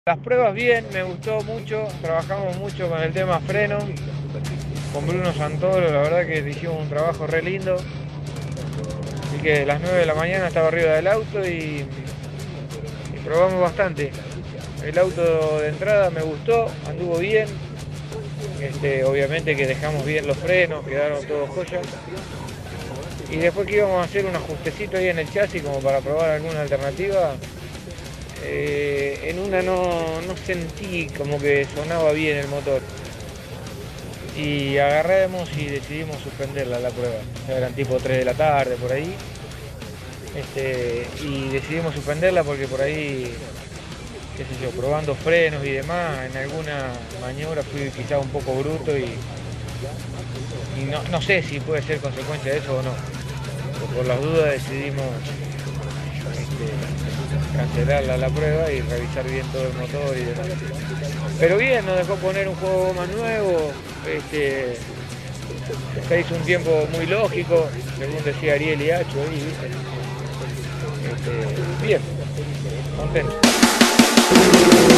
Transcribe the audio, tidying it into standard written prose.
Las pruebas bien, me gustó mucho, trabajamos mucho con el tema freno, con Bruno Santoro, la verdad que hicimos un trabajo re lindo. Así que a las 9 de la mañana estaba arriba del auto y probamos bastante. El auto de entrada me gustó, anduvo bien. Obviamente que dejamos bien los frenos, quedaron todos joyas. Y después que íbamos a hacer un ajustecito ahí en el chasis como para probar alguna alternativa, en una no sentí como que sonaba bien el motor. Y agarramos y decidimos suspenderla la prueba. Ya eran tipo 3 de la tarde por ahí. Y decidimos suspenderla porque por ahí, qué sé yo, probando frenos y demás, en alguna maniobra fui quizá un poco bruto y no sé si puede ser consecuencia de eso o no. Pero por las dudas decidimos cancelar la prueba y revisar bien todo el motor y demás. Pero bien, nos dejó poner un juego más nuevo. Se hizo un tiempo muy lógico, según decía Ariel y Hacho ahí, ¿viste? Bien, contento.